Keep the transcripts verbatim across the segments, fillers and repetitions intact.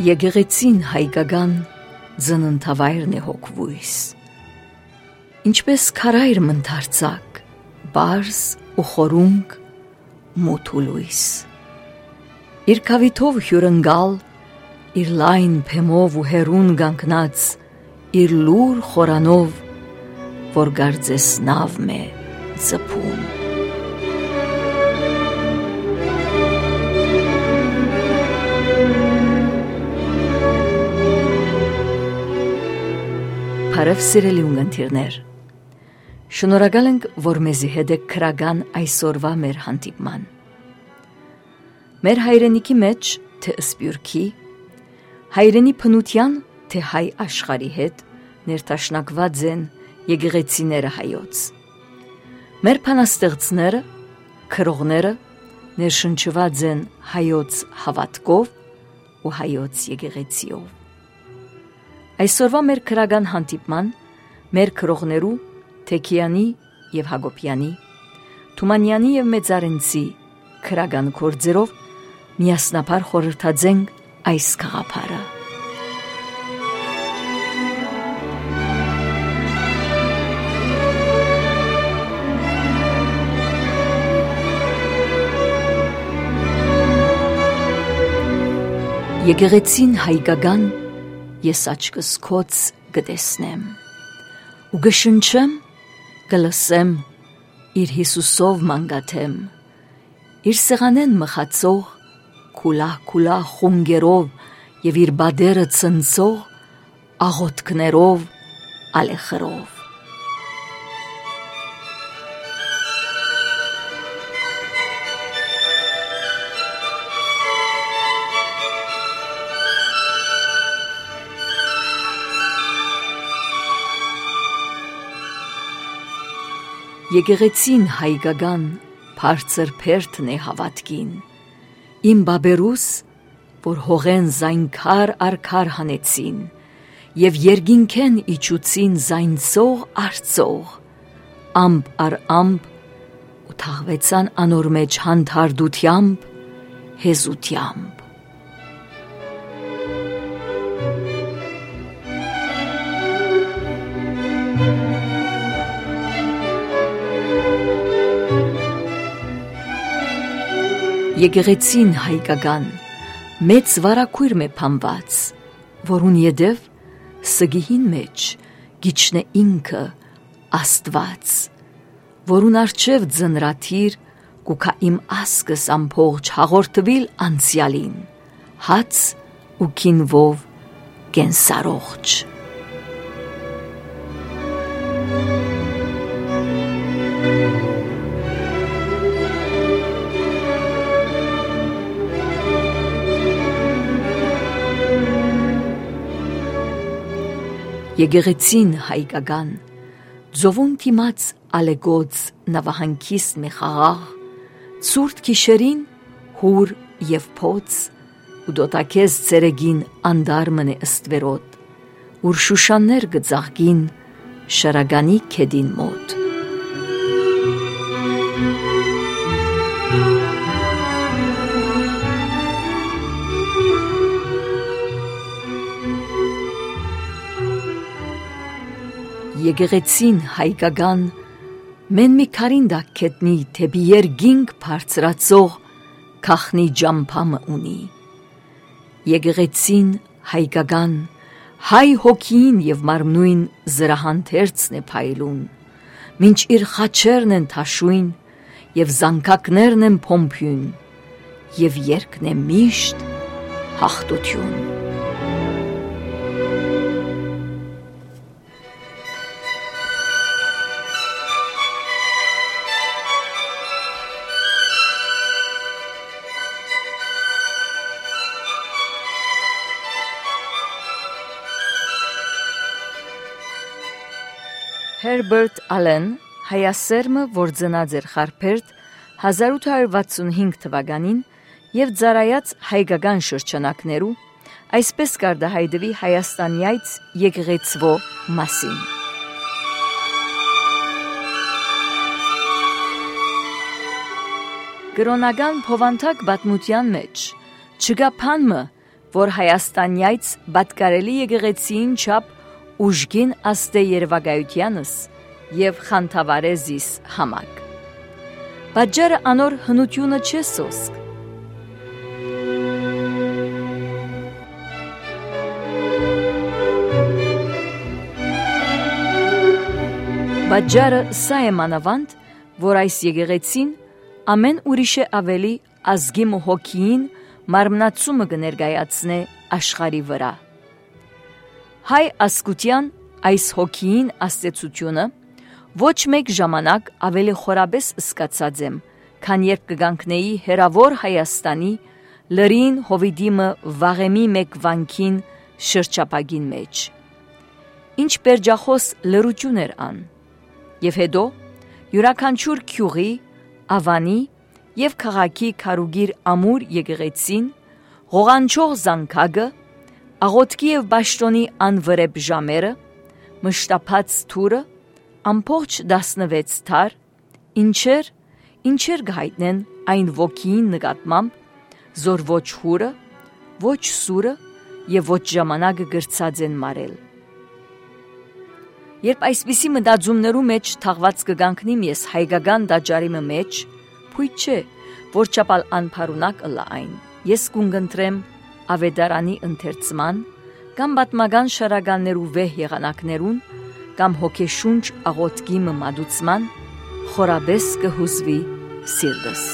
Եկեղեցին հայկական ծննդավայրն է հոգվույս, ինչպես քարայր մնդարձակ, բարձ ու խորունկ, մութ ու լույս։ Իր քավիթով հյուրընկալ, իր լայն փեմով ու հերուն գանկնած, իր լուր խորանով, որ գարձես նավմ է ծփում։ Բարև սիրելի ունգընտիրներ, շնորհակալ ենք, որ մեզի հետ եք քրական այսօրվա մեր հանդիպման։ Մեր հայրենիքի մեջ, թե ըսպյուրքի, հայրենի փնության, թե հայ աշխարհի հետ ներտաշնակված են եկեղեցիները հայոց։ Մեր փանաստեղծները, քրողները ներշնչված են հայոց հավատքով ու հայոց եկեղեցիով։ Այսօրվա մեր քրական հանդիպման, մեր քրողներու Թեքյանի և Հակոբյանի, Թումանյանի և Մեծարենցի քրական գործերով միասնաբար խորհրդածենք այս գաղափարը։ Եկեղեցին հայկական ես աչքս քոց կտեսնեմ ու կշնչեմ, կլսեմ, իր Հիսուսով մանգաթեմ, իր սեղանեն մխացող, քուլահ-քուլահ խունգերով և իր բադերը ցնցող աղոթքներով, ալեխրով։ Եկեղեցին հայկական բարձր փերթն է հավատքին, իմ բաբերուս, որ հողեն զայնքար արքար հանեցին, և երկինքեն իջուցին զայնցող արծող, ամբ առ ամբ, ու թաղվեցան անոր մեջ հանդարտությամբ, հեզությամբ։ Եկեղեցին հայկական մեծ վարակույր մե փամված, որուն յետև սգիհին մեջ գիչն է ինքը Աստված, որուն արջև ձնրաթիր կուքա իմ ասկս ամփող չհաղորդվիլ անցյալին, հաց ու քինվով կենսարողջ։ Եկեղեցին հայկական ձովուն թիմած ալեգոց նավահանգիստ մի խաղաղ, ցուրտ գիշերին հուր և փոց ու դոտակեզ ցերեգին անդարմն է ըստվերոտ, ուր շուշաններ գծաղգին շարագանի քեդին մոտ։ Եկեղեցին հայկական մեն մի քարինդակ կետնի թեպի երգինք բարձրացող քախնի ջամփամը ունի։ Եկեղեցին հայկական հայ հոգին և մարմնույն զրահանթերցն է փայլուն, մինչ իր խաչերն են թաշույն և զանգակներն են փոմփյուն և երգն է միշտ հաղթություն։ Հերբերտ Ալեն, հայասերմը, որ ծնած էր Խարփերդ հազար ութ հարյուր վաթսունհինգ թվականին և ծառայած հայկական շրջանակներու, այսպես կարգահայտվի Հայաստանյայց եկեղեցվո մասին։ Կրոնական փովանթակ պատմության մեջ չկա բանմը, որ Հայաստանյայց բատկարելի եկեղեցին չափ ուժգին աստե երևակայությանս և խանթավարեզիս համակ։ Բաջարը անոր հնությունը չէ սոսկ։ Բաջարը սա է մանավանդ, որ այս եկեղեցին ամեն ուրիշե ավելի ազգի հոգիին մարմնացումը կներկայացնե աշխարի վրա։ Հայ ասկության այս հոգիին աստեցությունը ոչ մեկ ժամանակ ավելի խորաբես սկացած եմ, քան երբ կգանքնեի հերավոր Հայաստանի լրին հովիդիմը վաղեմի մեկ վանքին շրջապագին մեջ։ Ինչ պերջախոս լրություն էր ան, և հետո յուրաքանչյուր քյուղի, ավանի և քաղաքի քարուգիր ամուր եկեղեցին, ղողանչող զանգակը, աղոթքի և բաշտոնի անվրեպ ժամերը, մշտապած թուրը, ամբողջ տասնվեց թար, ինչեր, ինչեր կհայտնեն այն ոգիին նկատմամբ, զոր ոչ հուրը, ոչ սուրը և ոչ ժամանակը գրծած են մարել։ Երբ այսպիսի մտածումներու մեջ թաղված կգանքնիմ ես հայկական տաճարիմը մեջ, փույթ չէ, որ չապալ անփարունակ ըլլա այն, ես կունգընտրեմ ավետարանի ընթերցման, կամ պատմական շարականներու վեհ եղանակներուն, կամ հոգեշունչ աղոթքի մմադուցման, խորաբես կհուզվի սիրտս։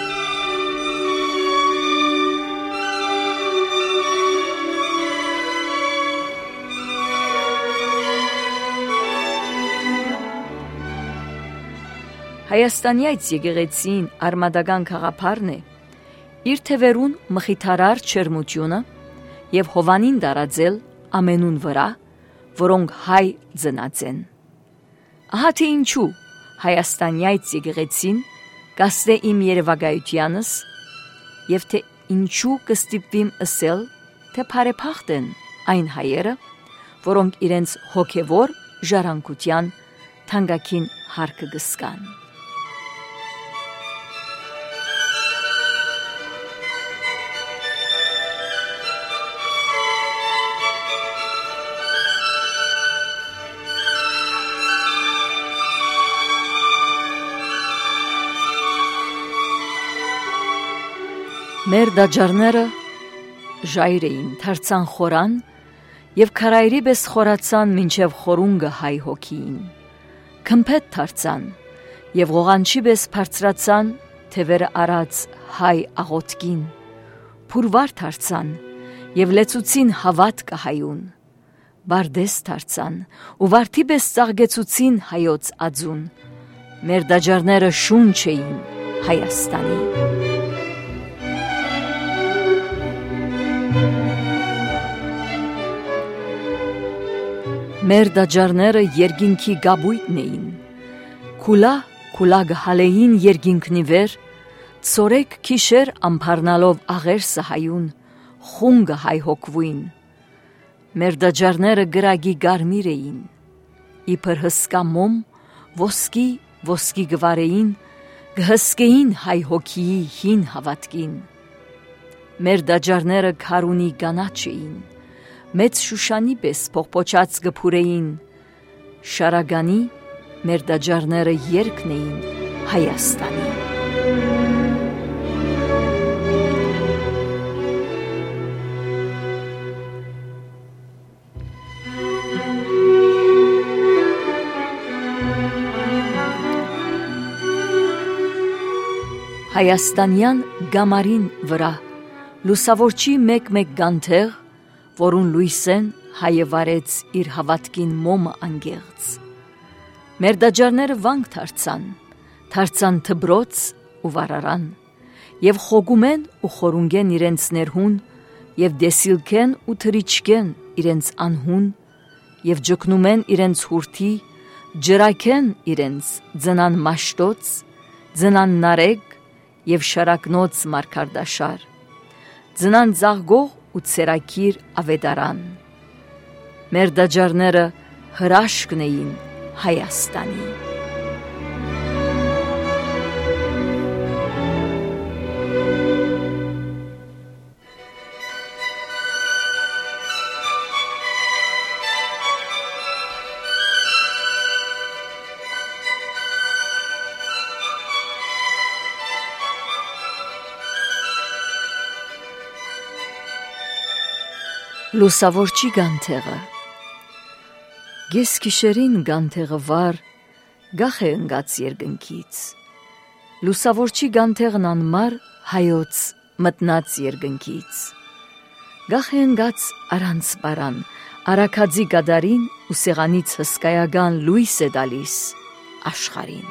Հայաստանյայց եկեղեցին արմատական խաղապարն է, իր թևերուն մխիթարար չերմությունը և հովանին դարածել ամենուն վրա, որոնք հայ ծնած են։ Ահա թե ինչու Հայաստանյայց եկեղեցին կաստե իմ երևակայությանս և թե ինչու կստիպվիմ ըսել, թե փարեփախտ են այն հայերը, որոնք իրենց հոգևոր ժառանգության թանկագին հարկը կզգան։ Մեր դաջարները ժայր էին, թարցան խորան և քարայրի պես խորացան մինչև խորունգը հայ հոգիին, քմփետ թարցան և ղողանչի պես բարձրացան թևերը արած հայ աղոթքին, փուրվար թարցան և լեցուցին հավատքը հայուն, բարդես թարցան ու վարդի պես ծաղկեցուցին հայոց ածուն, մեր դաջարները շունչ էին Հայաստանի։ Մեր դաջարները երկինքի գաբույտն էին, քուլա քուլա գհալեին երկինքնի վեր, ծորեք քիշեր ամփարնալով աղերսը հայուն, խունգը հայ հոգվույն։ Մեր դաջարները գրագի գարմիր էին, իբր հսկա մոմ, ոսկի ոսկի գվարեին, գհսկեին հայ հոգիի հին հավատքին։ Մեր դաջարները քարունի կանաչ էին, մեծ շուշանի պես փողփոչած գփուրեին, շարագանի մեր դաջարները երգն էին Հայաստանի։ Հայաստանյան գամարին վրա լուսավորչի մեկ-մեկ գանթեղ, որուն լույսեն հայը վարեց իր հավատքին մոմը անգեղծ։ Մեր դաջարները վանք թարցան, թարցան թբրոց ու վարարան, և խոգումեն ու խորունգեն իրենց ներհուն, և դեսիլքեն ու թրիչկեն իրենց անհուն, և ջկնումեն իրենց հուրթի, ջրակեն իրենց ձնան մաշտոց, ձնան նարեկ և շարակնոց մարգարդաշար, ձնան ծաղգող ու ցերակիր ավետարան։ Մեր դաջարները հրաշքն էին Հայաստանի։ Լուսավորչի գանթեղը Գես գիշերին գանթեղը վար գախ է ընգած երկնքից Լուսավորչի գանթեղն անմար հայոց մտնած երկնքից Գախ է ընգած առանց բարան Արաքածի գադարին ու սեղանից հսկայական լույս է դալիս աշխարհին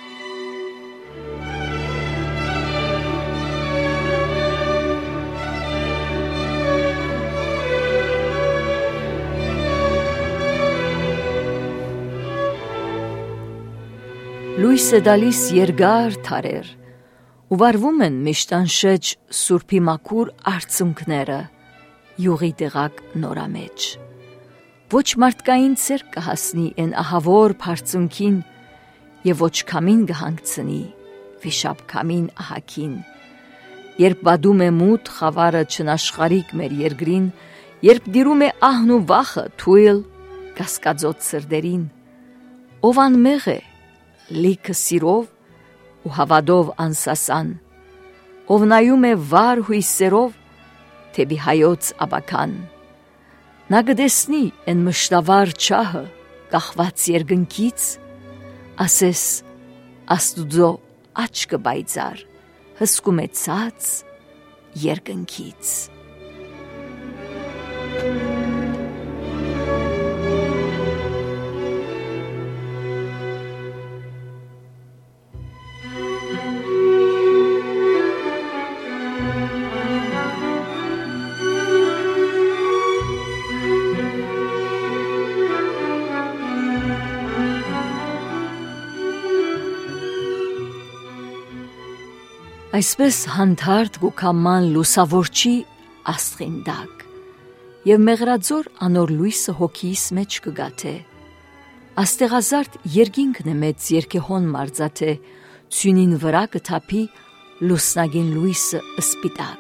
Լույս է դալիս երկար թարեր, ու վարվում են միշտանշեջ սուրբի մաքուր արցունքները, յուղի տեղակ նորամեջ։ Ոչ մարդկային ցերկ կհասնի են ահավոր բարձունքին, և ոչ քամին կհանգցնի վիշապ քամին ահագին։ Երբ բադում է մութ խավարը չնաշխարհիկ մեր երկրին, երբ դիրում է ահն ու վախը թույլ կասկածոտ սրտերին, ով անմեղ է, լիքը սիրով ու հավատով անսասան, ով նայում է վար հույսերով թեպի հայոց աբական, նա կտեսնի են մշտավար չահը կախված երկնքից, ասես Աստուծո աչքը բայծար հսկում է ցած երկնքից։ Այսպես հանդարտ գուքաման լուսավորչի աստղին դակ, և մեղրաձոր անոր լույսը հոգիս մեջ կգաթե, աստեղազարդ երկինքն է մեծ երկեհոն մարզաթե, ցյունին վրա կթափի լուսնագին լույսը սպիտակ։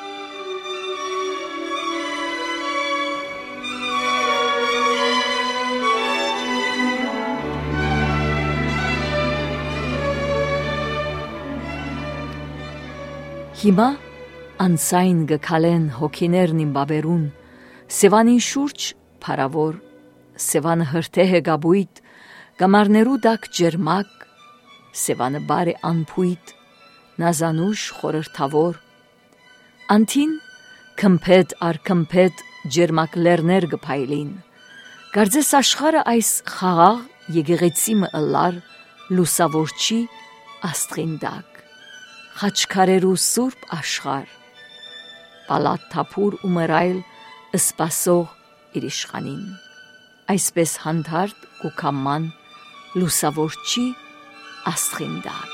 Հիմա անցայն գքալեն հոգիներն իմ բաբերուն, սևանին շուրջ փարավոր, սևանը հրթեհ է գաբույտ, գամարներու դակ ջերմակ, սևանը բար է անփույտ, նազանուշ խորհրդավոր, անթին քմփետ առ քմփետ ջերմակ լեռներ գփայլին, կարծես աշխարը այս խաղաղ եկեղեցի մը ըլլար լուսավորչի աստղին դակ, խաչքարերու սուրբ աշխար, պալատ թափուր ու մռայլ սպասող իր իշխանին, այսպես հանդարտ գուքաման լուսավորչի աստղին դակ։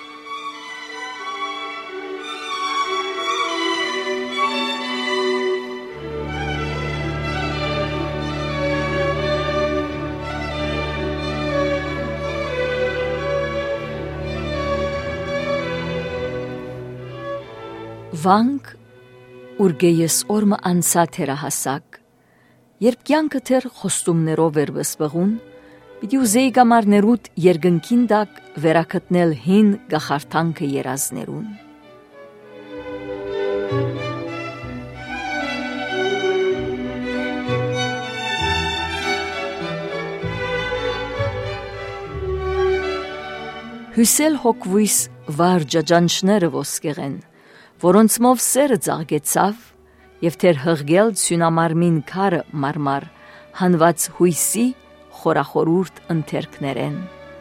Վանք ուրգեյս օրմը անցա թերահասակ, երբ կյանքը թեր խոստումներով էր վսվղուն, պիտի ուզեի գամարներուտ երկնքին դակ վերակտնել հին գախարթանքը երազներուն։ Հյուսել հոգվույս վար ջաջանչները ոսկեղեն, որոնցմով սերը ծաղգեցավ և թեր հղգել ցյունամարմին քարը մարմար, հանված հույսի խորախորուրդ ընթերքներեն։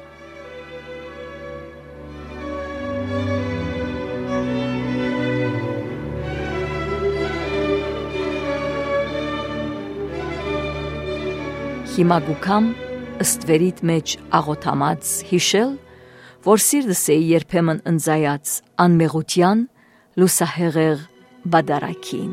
Հիմա գուքամ ըստվերիտ մեջ աղոթամած հիշել, որ սիրտս էի երբեմն ընձայած անմեղության լուսահեղեղ բադարակին։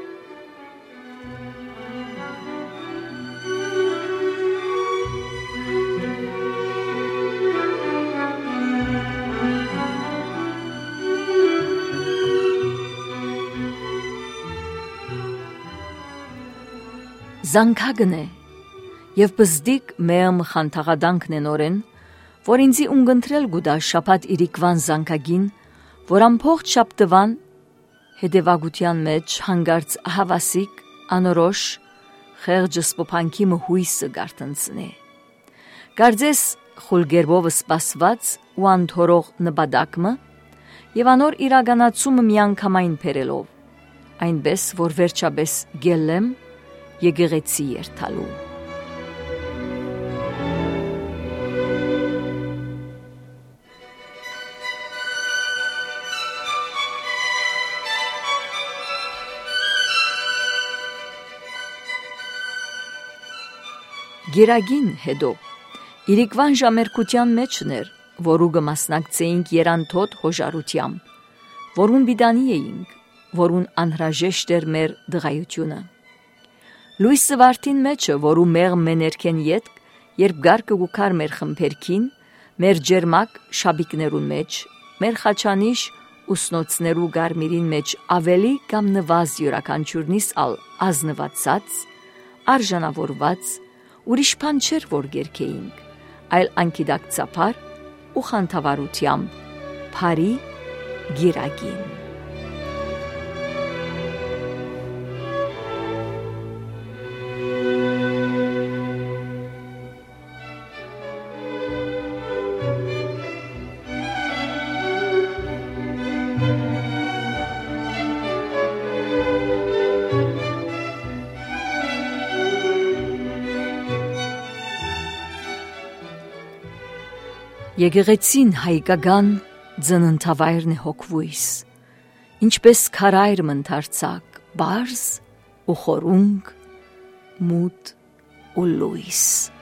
Զանքագն է, և բզդիկ մեեմ խանթաղադանքն են օրեն, որ ինձի ունգընտրել գուդա շապատ իրիկվան զանքագին, որ ամփողջ շապտվան հետևագության մեջ հանգարց հավասիկ անորոշ խեղճը սպոփանքի մհույսը գարտնցնե։ Կարծես խուլգերբով սպասված ու անթորող նպատակը եւ անոր իրականացումը միանգամայն բերելով, այնպես որ վերջապես գելեմ եկեղեցի երթալու։ Գերագին հետո իրիկվան ժամերկության մեջներ, որուգը մասնակցեինք երանթոտ հոժարությամբ, որուն բիդանի էինք, որուն անհրաժեշտ էր մեր դղայությունը։ Լույսը վարդին մեջը, որու մեղ մեներքեն ետք, երբ գարկը գուքար մեր խմբերքին, մեր ջերմակ շաբիկներուն մեջ, մեր խաչանիշ ուսնոցներու գարմիրին մեջ ավելի կամ նվազ յուրաքանչյուրնիս ալ ազնվածած, արժանավորված, ուրիշ բան չէր, որ գերքեինք, այլ անկիդակցապար ու խանդավառությամբ փարի գիրագին։ Եկեղեցին հայկական ծննդավայրն է հոգվույս, ինչպես քարայր մնթարցակ, բարձ ու խորունգ, մութ ու լույս։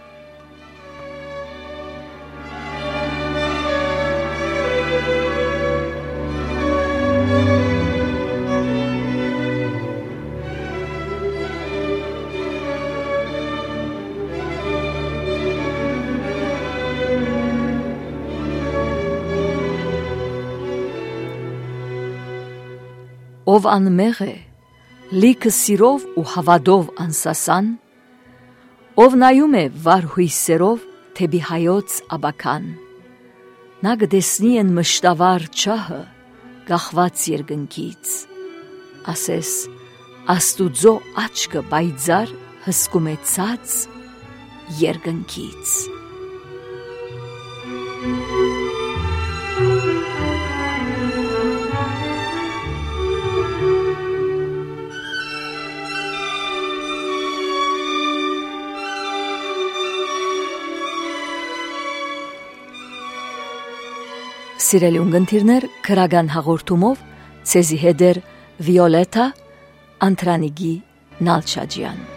Ով անմեղ է, լիքը սիրով ու հավատով անսասան, ով նայում է վար հույսերով թեպի հայոց աբական, նա կտեսնի են մշտավար չահը գախված երկնքից, ասես Աստուծո աչքը պայծառ հսկում է ցած երկնքից։ Սիրելի ունգընտիրներ, քրական հաղորդումով ցեզի հետ էր Վիոլետա Անտրանիկի Նալչաջյան։